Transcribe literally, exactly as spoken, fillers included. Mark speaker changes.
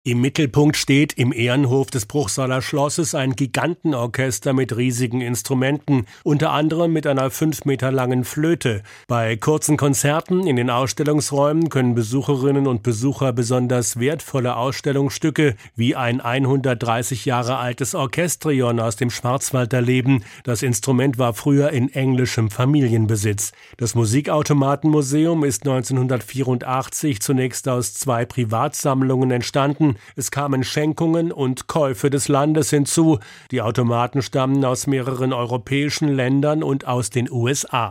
Speaker 1: Im Mittelpunkt steht im Ehrenhof des Bruchsaler Schlosses ein Gigantenorchester mit riesigen Instrumenten, unter anderem mit einer fünf Meter langen Flöte. Bei kurzen Konzerten in den Ausstellungsräumen können Besucherinnen und Besucher besonders wertvolle Ausstellungsstücke wie ein hundertdreißig Jahre altes Orchestrion aus dem Schwarzwald erleben. Das Instrument war früher in englischem Familienbesitz. Das Musikautomatenmuseum ist neunzehnhundertvierundachtzig zunächst aus zwei Privatsammlungen entstanden. Es kamen Schenkungen und Käufe des Landes hinzu. Die Automaten stammen aus mehreren europäischen Ländern und aus den U S A.